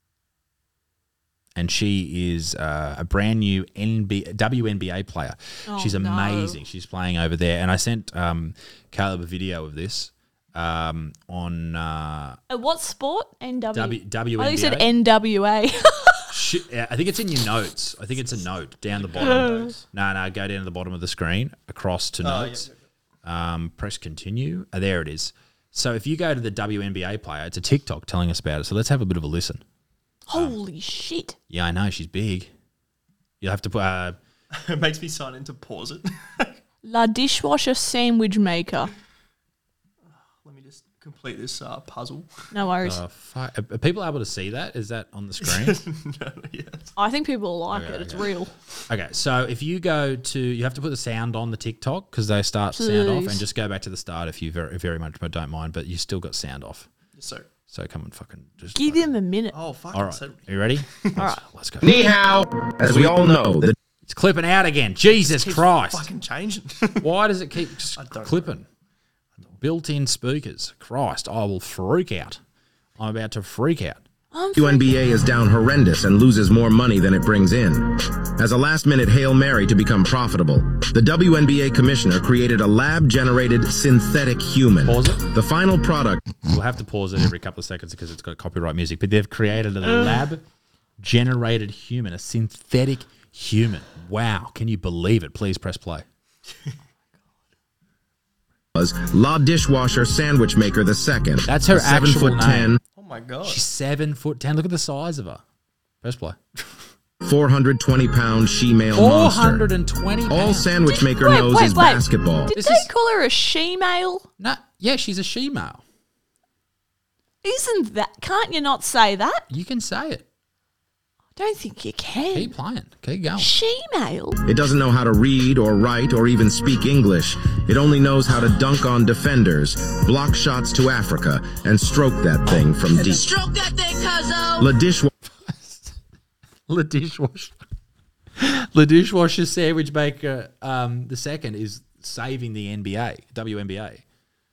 Speaker 2: and she is a brand new WNBA player. She's amazing. She's playing over there, and I sent Caleb a video of this on
Speaker 3: What sport? NW.
Speaker 2: WNBA.
Speaker 3: I think you said NWA.
Speaker 2: I think it's in your notes. I think it's a note down the bottom. No, go down to the bottom of the screen, across to notes. Press continue. There it is. So if you go to the WNBA player, it's a TikTok telling us about it. So let's have a bit of a listen.
Speaker 3: Holy shit.
Speaker 2: Yeah, I know. She's big. You'll have to put...
Speaker 1: It makes me sign in to pause it.
Speaker 3: La dishwasher sandwich maker.
Speaker 1: Let me just complete this puzzle.
Speaker 3: No worries.
Speaker 2: Are people able to see that? Is that on the screen?
Speaker 1: No, yes.
Speaker 3: I think people will like it. It's real.
Speaker 2: Okay, so if you go to... You have to put the sound on the TikTok because they start sound off, and just go back to the start if you very much don't mind, but you still got sound off.
Speaker 1: Yes, sir.
Speaker 2: So come and fucking just...
Speaker 3: Give him a minute.
Speaker 1: Oh, fuck.
Speaker 2: All right, are you ready? All
Speaker 3: right.
Speaker 2: Let's go.
Speaker 4: Ni hao. As we all know, the
Speaker 2: It's clipping out again. Jesus Christ.
Speaker 1: Fucking changing.
Speaker 2: Why does it keep
Speaker 1: don't
Speaker 2: clipping? Built-in speakers. Christ, I will freak out. I'm about to freak out.
Speaker 4: WNBA is down horrendous and loses more money than it brings in. As a last-minute Hail Mary to become profitable, the WNBA commissioner created a lab-generated synthetic human.
Speaker 2: Pause it.
Speaker 4: The final product...
Speaker 2: We'll have to pause it every couple of seconds because it's got copyright music, but they've created a lab-generated human, a synthetic human. Wow, can you believe it? Please press play.
Speaker 4: was La Dishwasher Sandwich Maker II.
Speaker 2: That's her actual
Speaker 4: 7'10",
Speaker 2: name.
Speaker 1: Oh, my God.
Speaker 2: She's 7'10". Look at the size of her. Press play.
Speaker 4: 420-pound she-male monster.
Speaker 2: 420
Speaker 4: All
Speaker 2: pounds.
Speaker 4: Sandwich Maker
Speaker 3: wait,
Speaker 4: knows
Speaker 3: wait,
Speaker 4: is
Speaker 3: wait.
Speaker 4: basketball.
Speaker 3: Did
Speaker 2: This
Speaker 3: they
Speaker 2: is-
Speaker 3: call her a she-male?
Speaker 2: No, yeah, she's a she-male.
Speaker 3: Isn't that... Can't you not say that?
Speaker 2: You can say it.
Speaker 3: I don't think you can.
Speaker 2: Keep playing. Keep going.
Speaker 3: Shemale.
Speaker 4: It doesn't know how to read or write or even speak English. It only knows how to dunk on defenders, block shots to Africa, and stroke that thing from deep.
Speaker 6: Stroke that thing, cuzzo.
Speaker 4: La dishwasher.
Speaker 2: The dishwasher. The dishwasher sandwich maker, the second, is saving the NBA, WNBA.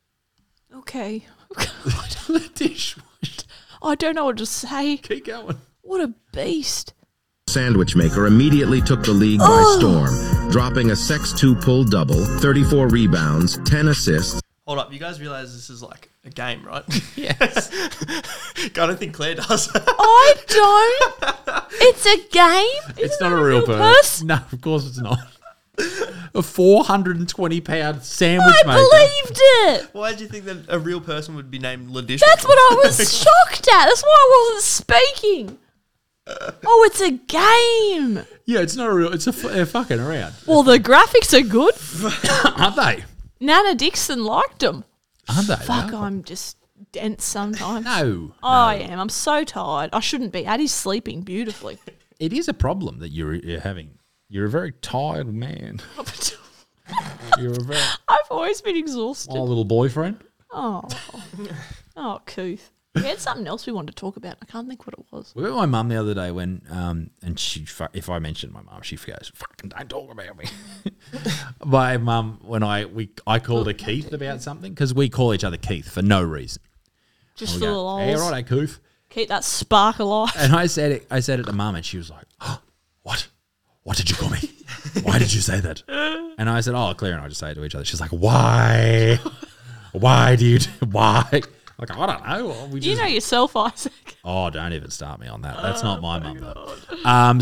Speaker 3: Okay.
Speaker 2: The dishwasher.
Speaker 3: I don't know what to say.
Speaker 2: Keep going.
Speaker 3: What a beast.
Speaker 4: Sandwich maker immediately took the league by storm, dropping a Sex 2 pull double, 34 rebounds, 10 assists.
Speaker 1: Hold up, you guys realize this is like a game, right?
Speaker 2: Yes.
Speaker 1: I don't think Claire does.
Speaker 3: I don't. It's a game.
Speaker 2: It's not a real person. No, of course it's not. A 420-pound sandwich maker.
Speaker 3: I believed it.
Speaker 1: Why did you think that a real person would be named Ladish?
Speaker 3: That's what I was shocked at. That's why I wasn't speaking. Oh, it's a game.
Speaker 2: Yeah, it's not a real. They're fucking around.
Speaker 3: Well, the graphics are good.
Speaker 2: Aren't they?
Speaker 3: Nana Dixon liked them.
Speaker 2: Aren't they?
Speaker 3: Fuck,
Speaker 2: No.
Speaker 3: I'm just dense sometimes.
Speaker 2: No.
Speaker 3: I am. I'm so tired. I shouldn't be. Addie's sleeping beautifully.
Speaker 2: It is a problem that you're having. You're a very tired man. You're a very
Speaker 3: I've always been exhausted.
Speaker 2: my little boyfriend.
Speaker 3: Oh, Couth. We had something else we wanted to talk about. I can't think what it was.
Speaker 2: We were with my mum the other day when, and she, if I mentioned my mum, she goes, "Fucking don't talk about me." My mum, when I called her Keith about something because we call each other Keith for no reason.
Speaker 3: Just
Speaker 2: And
Speaker 3: for
Speaker 2: we
Speaker 3: the
Speaker 2: go,
Speaker 3: lols.
Speaker 2: "Hey, right, Keith."
Speaker 3: Keep that spark alive.
Speaker 2: And I said it to mum, and she was like, "Oh, what? What did you call me? Why did you say that?" And I said, "Oh, Claire and I just say it to each other." She's like, "Why? Why do you? Why?" Like, I don't know.
Speaker 3: You know yourself, Isaac.
Speaker 2: Oh, don't even start me on that. That's not my mum, though.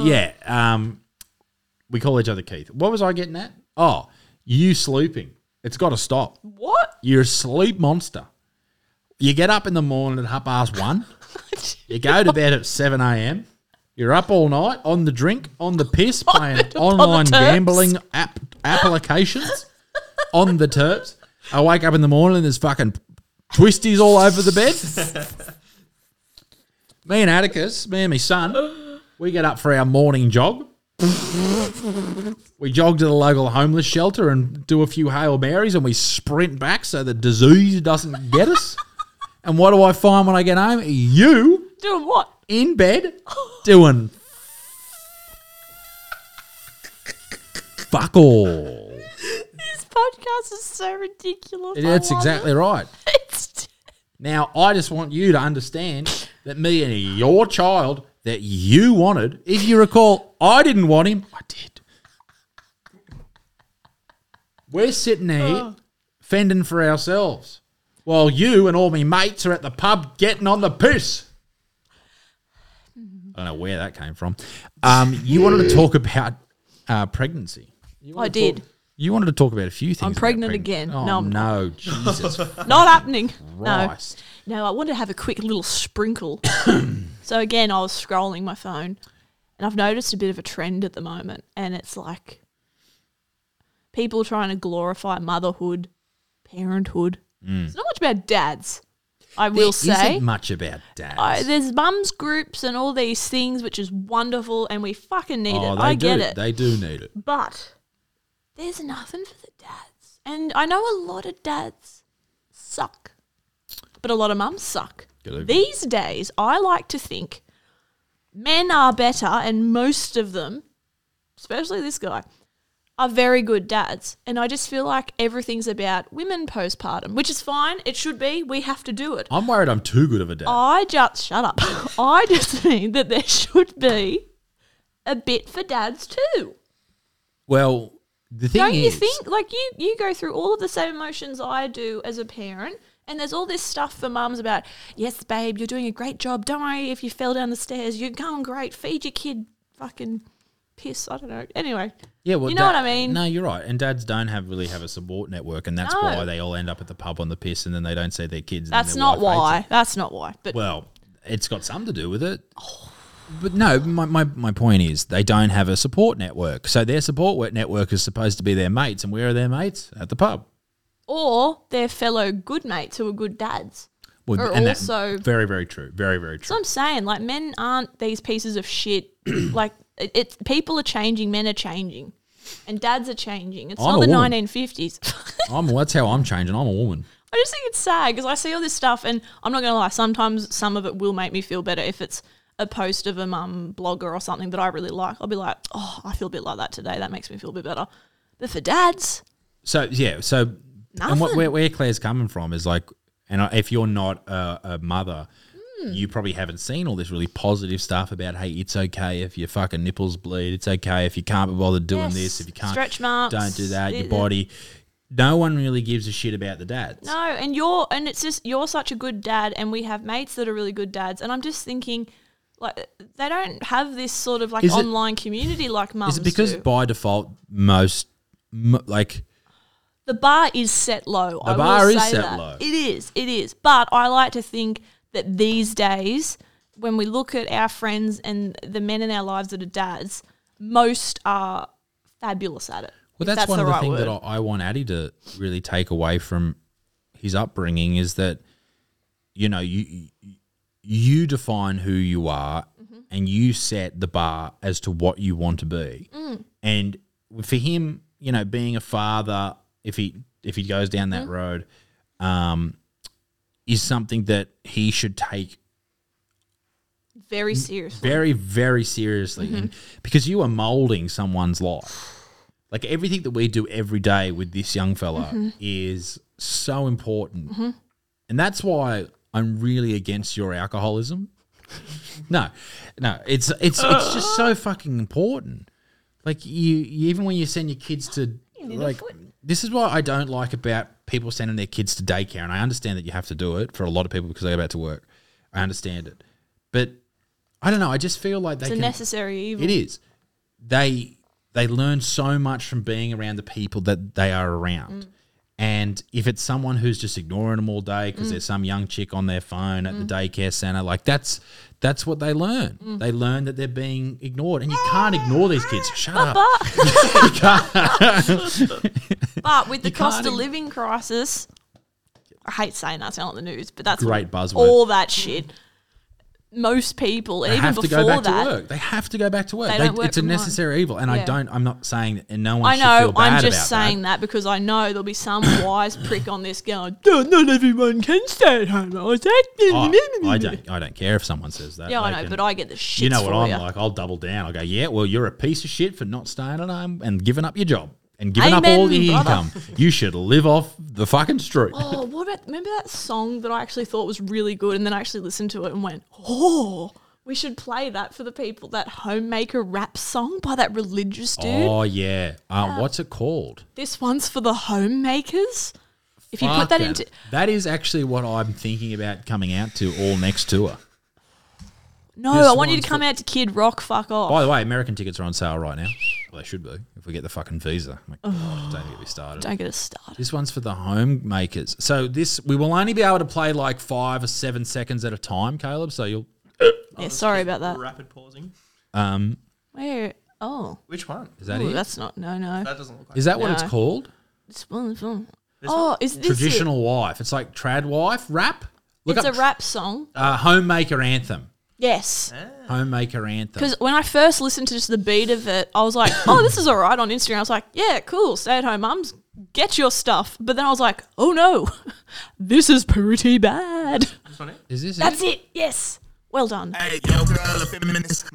Speaker 2: We call each other Keith. What was I getting at? Oh, you sleeping. It's got to stop.
Speaker 3: What?
Speaker 2: You're a sleep monster. You get up in the morning at 1:30. You go to bed at 7 a.m. You're up all night on the drink, on the piss, playing online gambling applications on the terps. I wake up in the morning and there's fucking twisties all over the bed. Me and Atticus, me and my son, we get up for our morning jog. We jog to the local homeless shelter and do a few Hail Marys and we sprint back so the disease doesn't get us. And what do I find when I get home? You
Speaker 3: Doing what?
Speaker 2: in bed doing fuck all.
Speaker 3: This podcast is so ridiculous.
Speaker 2: That's exactly right.
Speaker 3: It's
Speaker 2: Now, I just want you to understand that me and your child that you wanted, if you recall, I didn't want him. I did. We're sitting here fending for ourselves while you and all me mates are at the pub getting on the piss. I don't know where that came from. You wanted to talk about pregnancy.
Speaker 3: I did.
Speaker 2: You wanted to talk about a few things.
Speaker 3: I'm
Speaker 2: about
Speaker 3: pregnant
Speaker 2: pregnancy.
Speaker 3: again.
Speaker 2: Oh,
Speaker 3: No, I'm
Speaker 2: no. Jesus.
Speaker 3: Not happening.
Speaker 2: Christ.
Speaker 3: No, I wanted to have a quick little sprinkle. So again, I was scrolling my phone and I've noticed a bit of a trend at the moment. And it's like people trying to glorify motherhood, parenthood. It's not much about dads, I will say.
Speaker 2: Isn't much about dads.
Speaker 3: There's mums groups and all these things, which is wonderful, and we fucking need it.
Speaker 2: They
Speaker 3: I get it.
Speaker 2: They do need it.
Speaker 3: But there's nothing for the dads. And I know a lot of dads suck, but a lot of mums suck. These days, I like to think men are better, and most of them, especially this guy, are very good dads. And I just feel like everything's about women postpartum, which is fine. It should be. We have to do it.
Speaker 2: I'm worried I'm too good of a dad.
Speaker 3: Shut up. I just think that there should be a bit for dads too.
Speaker 2: Well, the thing
Speaker 3: Don't
Speaker 2: is...
Speaker 3: you think? Like you go through all of the same emotions I do as a parent, and there's all this stuff for mums about, yes, babe, you're doing a great job. Don't worry if you fell down the stairs. You're going great. Feed your kid fucking piss. I don't know. Anyway.
Speaker 2: Yeah, well,
Speaker 3: you know what I mean?
Speaker 2: No, you're right. And dads don't really have a support network, and that's
Speaker 3: No.
Speaker 2: why they all end up at the pub on the piss, and then they don't see their kids.
Speaker 3: That's
Speaker 2: and their
Speaker 3: not
Speaker 2: wife hates
Speaker 3: why.
Speaker 2: it.
Speaker 3: That's not why. But
Speaker 2: Well, it's got something to do with it. But no, my point is they don't have a support network. So their support network is supposed to be their mates, and where are their mates? At the pub.
Speaker 3: or their fellow good mates who are good dads.
Speaker 2: Well,
Speaker 3: are
Speaker 2: and
Speaker 3: also
Speaker 2: very, very true. Very, very
Speaker 3: So
Speaker 2: true.
Speaker 3: I'm saying, like, men aren't these pieces of shit. Like, it's people are changing, men are changing, and dads are changing. It's
Speaker 2: I'm
Speaker 3: not
Speaker 2: a
Speaker 3: the
Speaker 2: woman.
Speaker 3: 1950s.
Speaker 2: That's how I'm changing. I'm a woman.
Speaker 3: I just think it's sad because I see all this stuff, and I'm not gonna lie. Sometimes some of it will make me feel better if it's a post of a mum blogger or something that I really like. I'll be like, oh, I feel a bit like that today. That makes me feel a bit better. But for dads,
Speaker 2: So yeah, and
Speaker 3: Nothing.
Speaker 2: where Claire's coming from is like, if you're not a mother, you probably haven't seen all this really positive stuff about, hey, it's okay if your fucking nipples bleed. It's okay if you can't be bothered doing
Speaker 3: Yes,
Speaker 2: this. If you can't,
Speaker 3: stretch marks,
Speaker 2: don't do that. Your
Speaker 3: the-
Speaker 2: body. No one really gives a shit about the dads.
Speaker 3: no, and it's just you're such a good dad, and we have mates that are really good dads, and I'm just thinking, like, they don't have this sort of like
Speaker 2: Is it-
Speaker 3: online community like mums
Speaker 2: Is it because
Speaker 3: do.
Speaker 2: by default like
Speaker 3: The bar is set low.
Speaker 2: The
Speaker 3: I
Speaker 2: bar
Speaker 3: will
Speaker 2: is
Speaker 3: say
Speaker 2: set
Speaker 3: that.
Speaker 2: low.
Speaker 3: It is. But I like to think that these days, when we look at our friends and the men in our lives that are dads, most are fabulous at it.
Speaker 2: Well,
Speaker 3: if
Speaker 2: that's one
Speaker 3: the
Speaker 2: of the
Speaker 3: right
Speaker 2: things
Speaker 3: word.
Speaker 2: that I want Addy to really take away from his upbringing is that, you know, you define who you are and you set the bar as to what you want to be. And for him, you know, being a father, if he goes down that road, is something that he should take
Speaker 3: Very seriously.
Speaker 2: very, very seriously, and because you are molding someone's life. Like everything that we do every day with this young fella is so important, and that's why I'm really against your alcoholism. No, it's just so fucking important. Like you even when you send your kids to like, this is what I don't like about people sending their kids to daycare, and I understand that you have to do it for a lot of people because they go back to work. I understand it, but I don't know. I just feel like
Speaker 3: It's a necessary evil.
Speaker 2: It is. They learn so much from being around the people that they are around. And if it's someone who's just ignoring them all day because there's some young chick on their phone at the daycare center, like that's what they learn. They learn that they're being ignored, and you can't ignore these kids. Shut up. You can't.
Speaker 3: But with the
Speaker 2: You
Speaker 3: cost
Speaker 2: can't
Speaker 3: of
Speaker 2: ig-
Speaker 3: living crisis, I hate saying that, it's not on the news, but that's
Speaker 2: Great
Speaker 3: what-
Speaker 2: buzzword.
Speaker 3: all that shit. Most people, and
Speaker 2: They
Speaker 3: even
Speaker 2: have to
Speaker 3: before
Speaker 2: go back
Speaker 3: that,
Speaker 2: to work. They have to go back to work.
Speaker 3: They don't work
Speaker 2: It's a
Speaker 3: from home.
Speaker 2: necessary evil, and
Speaker 3: Yeah.
Speaker 2: I'm not saying that, and no one
Speaker 3: I
Speaker 2: should feel
Speaker 3: know.
Speaker 2: bad
Speaker 3: I'm just
Speaker 2: about
Speaker 3: saying that because I know there'll be some wise prick on this going, not everyone can stay at home.
Speaker 2: I don't care if someone says that.
Speaker 3: Yeah, I
Speaker 2: They
Speaker 3: know,
Speaker 2: can-
Speaker 3: but I get the shit.
Speaker 2: You know what
Speaker 3: for
Speaker 2: I'm
Speaker 3: ya.
Speaker 2: like? I'll double down. I'll go, yeah, well, you're a piece of shit for not staying at home and giving up your job and giving up
Speaker 3: Amen,
Speaker 2: all the
Speaker 3: brother.
Speaker 2: income. You should live off the fucking street.
Speaker 3: Oh, what about, remember that song that I actually thought was really good and then I actually listened to it and went, oh, we should play that for the people, that homemaker rap song by that religious dude.
Speaker 2: Oh, yeah. What's it called?
Speaker 3: This one's for the homemakers. If you
Speaker 2: Fuck
Speaker 3: put that into...
Speaker 2: That is actually what I'm thinking about coming out to all next tour.
Speaker 3: No,
Speaker 2: This
Speaker 3: I want you to
Speaker 2: one's
Speaker 3: come out to Kid Rock, fuck off.
Speaker 2: By the way, American tickets are on sale right now. Well, they should be if we get the fucking visa. My God, don't get me started.
Speaker 3: Don't get us started.
Speaker 2: This one's for the homemakers. So we will only be able to play like 5 or 7 seconds at a time, Caleb. So you'll
Speaker 3: Yeah, sorry about that.
Speaker 1: Rapid pausing.
Speaker 3: Where? Oh.
Speaker 1: Which one?
Speaker 2: is that
Speaker 3: Ooh,
Speaker 2: it?
Speaker 3: that's not... No.
Speaker 1: That doesn't look like
Speaker 2: Is that what
Speaker 3: No.
Speaker 2: it's called?
Speaker 3: This one. Oh, is this
Speaker 2: Traditional wife. It's like trad wife rap. Look
Speaker 3: It's
Speaker 2: up
Speaker 3: a rap song.
Speaker 2: homemaker anthem.
Speaker 3: Yes.
Speaker 2: Homemaker anthem.
Speaker 3: Because when I first listened to just the beat of it, I was like, oh, this is all right on Instagram. I was like, yeah, cool, stay-at-home mums, get your stuff. But then I was like, oh, no, this is pretty bad.
Speaker 1: This one.
Speaker 2: Is this
Speaker 3: That's
Speaker 2: it?
Speaker 3: it. Yes. Well done.
Speaker 9: Hey, yo, girl, a feminist.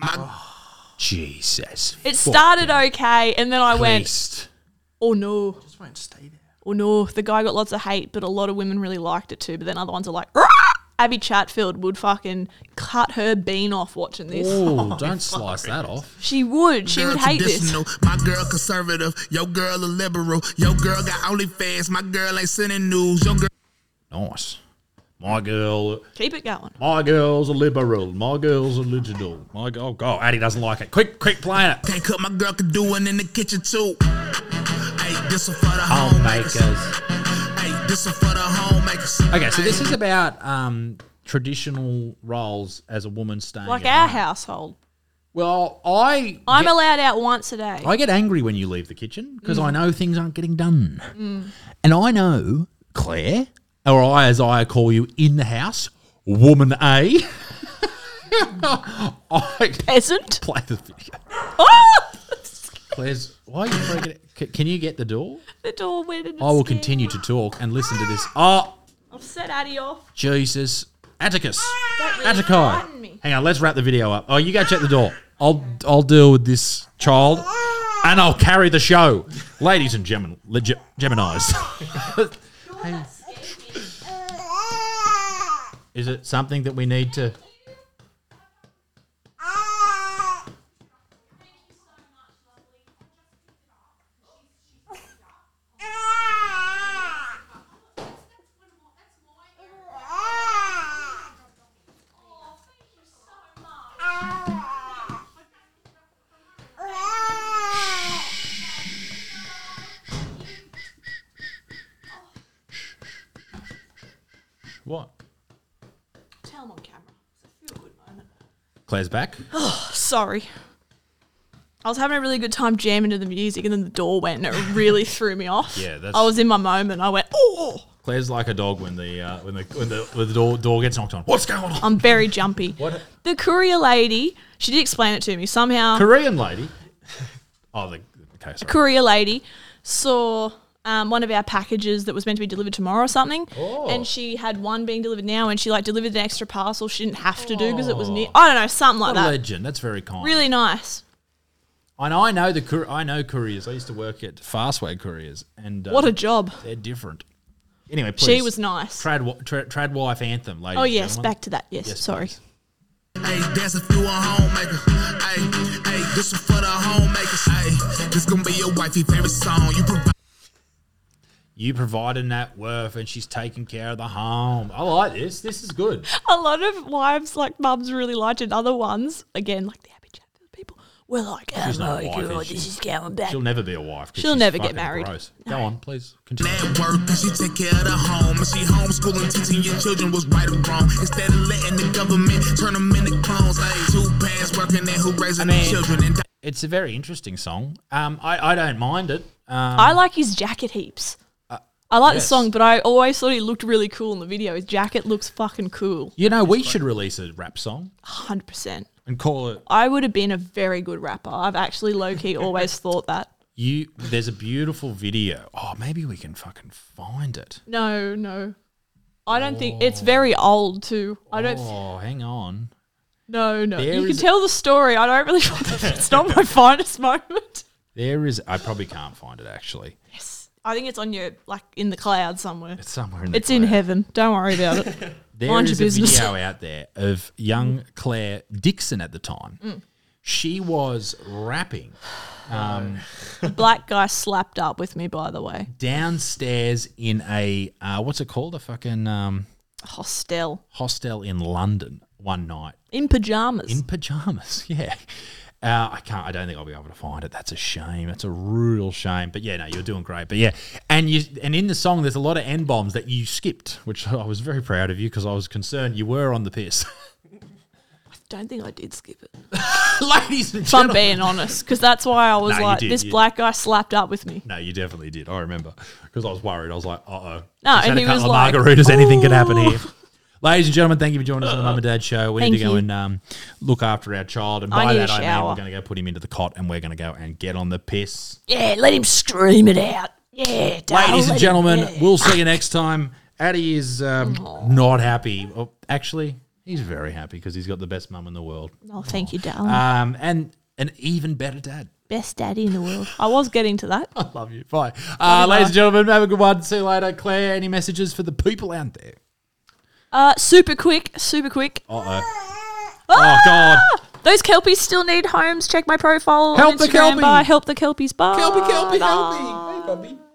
Speaker 2: Jesus.
Speaker 3: It started okay, and then I went,
Speaker 2: Christ.
Speaker 3: oh, no.
Speaker 1: Just won't stay there.
Speaker 3: Oh, no. The guy got lots of hate, but a lot of women really liked it too. But then other ones are like, "Rah!" Abby Chatfield would fucking cut her bean off watching this.
Speaker 2: Oh, don't slice that off.
Speaker 3: She would. She
Speaker 9: Girl
Speaker 3: would hate this.
Speaker 9: traditional, my girl conservative, your girl a liberal, your girl got OnlyFans, my girl ain't sending news, your girl.
Speaker 2: Nice. My girl.
Speaker 3: Keep it going.
Speaker 2: My girl's a liberal. My girl's a digital. Oh, God. Addy doesn't like it. Quick, playing it.
Speaker 9: Can't cook, my girl can do it in the kitchen too. Hey, this one for the homemakers. Hey, this one for the homemakers.
Speaker 2: Okay, so this is about traditional roles as a woman staying
Speaker 3: Like
Speaker 2: at
Speaker 3: our
Speaker 2: home.
Speaker 3: household.
Speaker 2: Well,
Speaker 3: I'm allowed out once a day.
Speaker 2: I get angry when you leave the kitchen because I know things aren't getting done. And I know, Claire, or I, as I call you in the house, Woman A. I
Speaker 3: Peasant.
Speaker 2: play the video.
Speaker 3: Oh!
Speaker 2: Claire's, why are you freaking out? Can you get the door?
Speaker 3: The door went in.
Speaker 2: I will continue to talk and listen to this. Oh,
Speaker 3: I've set Addie off.
Speaker 2: Jesus. Atticus.
Speaker 3: Don't really
Speaker 2: Atticai.
Speaker 3: frighten me.
Speaker 2: Hang on, let's wrap the video up. Oh, you go check the door. I'll deal with this child and I'll carry the show. Ladies and Geminis. Hey. Is it something that we need to... What?
Speaker 3: Tell him on camera. It's a feel good moment.
Speaker 2: Claire's back.
Speaker 3: Sorry. I was having a really good time jamming to the music, and then the door went, and it really threw me off.
Speaker 2: Yeah, that's...
Speaker 3: I was in my moment. I went, oh.
Speaker 2: Claire's like a dog when the door gets knocked on. What's going on?
Speaker 3: I'm very jumpy.
Speaker 2: What?
Speaker 3: The courier lady, she did explain it to me somehow.
Speaker 2: Korean lady. Okay, sorry.
Speaker 3: Courier lady saw one of our packages that was meant to be delivered tomorrow or something, and she had one being delivered now, and she delivered an extra parcel she didn't have to do because it was near. I don't know, something like
Speaker 2: What a
Speaker 3: that.
Speaker 2: legend. That's very kind.
Speaker 3: Really nice.
Speaker 2: I know couriers. I used to work at Fastway Couriers, and
Speaker 3: What a job.
Speaker 2: they're different. Anyway, please.
Speaker 3: She was nice.
Speaker 2: Trad wife anthem, ladies.
Speaker 3: Oh
Speaker 2: and
Speaker 3: yes,
Speaker 2: gentlemen.
Speaker 3: back to that. Yes, sorry.
Speaker 2: please.
Speaker 9: Hey, there's a few a homemaker. Hey, this one for the homemakers. Hey, this gonna be your wifey favorite song.
Speaker 2: You providing that worth, and she's taking care of the home. I like this. This is good.
Speaker 3: A lot of wives, mums, really liked it. Other ones, again, like the Happy Chatfield people, were like, oh
Speaker 2: She's not
Speaker 3: my
Speaker 2: a wife,
Speaker 3: God,
Speaker 2: is she?
Speaker 3: this is going back.
Speaker 2: She'll never be a wife. 'Cause
Speaker 3: She'll
Speaker 2: she's
Speaker 3: never get
Speaker 2: fucking
Speaker 3: married.
Speaker 2: Gross. Go on, please. Continue.
Speaker 9: Network, and she take care of the home. And she homeschooling, teaching your children what's right or wrong. Instead of letting the government turn them into clones. Hey, 2 parents working and who raising their children. And
Speaker 2: It's a very interesting song. I don't mind it.
Speaker 3: I like his jacket heaps. I like
Speaker 2: yes.
Speaker 3: the song, but I always thought he looked really cool in the video. His jacket looks fucking cool.
Speaker 2: You know, we should release a rap song
Speaker 3: 100%.
Speaker 2: and call it.
Speaker 3: I would have been a very good rapper. I've actually low-key always thought that.
Speaker 2: There's a beautiful video. Oh, maybe we can fucking find it.
Speaker 3: No. I don't think it's very old too. I don't.
Speaker 2: Oh, hang on.
Speaker 3: No.
Speaker 2: There
Speaker 3: You can
Speaker 2: is-
Speaker 3: tell the story. I don't really. It's not my finest moment.
Speaker 2: I probably can't find it actually.
Speaker 3: Yes. I think it's on your in the cloud somewhere.
Speaker 2: It's somewhere in the
Speaker 3: It's in
Speaker 2: cloud.
Speaker 3: heaven. Don't worry about it.
Speaker 2: There
Speaker 3: Mind
Speaker 2: is
Speaker 3: your
Speaker 2: a
Speaker 3: business.
Speaker 2: video out there of young Claire Dixon at the time.
Speaker 3: Mm.
Speaker 2: She was rapping
Speaker 3: The black guy slapped up with me, by the way.
Speaker 2: downstairs in a what's it called? A fucking
Speaker 3: Hostel.
Speaker 2: hostel in London one night.
Speaker 3: In pajamas.
Speaker 2: In pajamas, yeah. I don't think I'll be able to find it. That's a shame. That's a real shame. But yeah, no, you're doing great. But yeah, and in the song, there's a lot of N-bombs that you skipped, which I was very proud of you because I was concerned you were on the piss.
Speaker 3: I don't think I did skip it.
Speaker 2: Ladies and
Speaker 3: If I'm
Speaker 2: gentlemen.
Speaker 3: being honest, because that's why I was
Speaker 2: No, you
Speaker 3: like,
Speaker 2: did,
Speaker 3: this
Speaker 2: you-
Speaker 3: black guy slapped up with me.
Speaker 2: No, you definitely did. I remember because I was worried. I was like, uh-oh.
Speaker 3: No,
Speaker 2: Just had
Speaker 3: and
Speaker 2: a
Speaker 3: he
Speaker 2: couple
Speaker 3: was
Speaker 2: of
Speaker 3: like,
Speaker 2: margaritas. Anything could happen
Speaker 3: "Ooh."
Speaker 2: here. Ladies and gentlemen, thank you for joining us on the Mum and Dad Show. We need to
Speaker 3: Thank
Speaker 2: go
Speaker 3: you.
Speaker 2: and look after our child. And
Speaker 3: I
Speaker 2: by
Speaker 3: need
Speaker 2: that,
Speaker 3: a
Speaker 2: I mean
Speaker 3: shower.
Speaker 2: we're going to go put him into the cot and we're going to go and get on the piss.
Speaker 3: Yeah, let him scream it out. Yeah, darling,
Speaker 2: Ladies and
Speaker 3: let him-
Speaker 2: gentlemen,
Speaker 3: yeah.
Speaker 2: we'll see you next time. Addie is not happy. Well, actually, he's very happy because he's got the best mum in the world.
Speaker 3: Oh, thank you, darling.
Speaker 2: And an even better dad.
Speaker 3: Best daddy in the world. I was getting to that.
Speaker 2: I love you. Bye. Ladies and gentlemen, have a good one. See you later. Claire, any messages for the people out there?
Speaker 3: Super quick.
Speaker 2: Uh-oh. Oh, God.
Speaker 3: Those Kelpies still need homes. Check my profile
Speaker 2: Help
Speaker 3: on
Speaker 2: the
Speaker 3: Instagram.
Speaker 2: Kelpie.
Speaker 3: Bye. Help the Kelpies. Bye.
Speaker 2: Kelpie,
Speaker 3: Bye.
Speaker 2: help me. Hey, Bobby.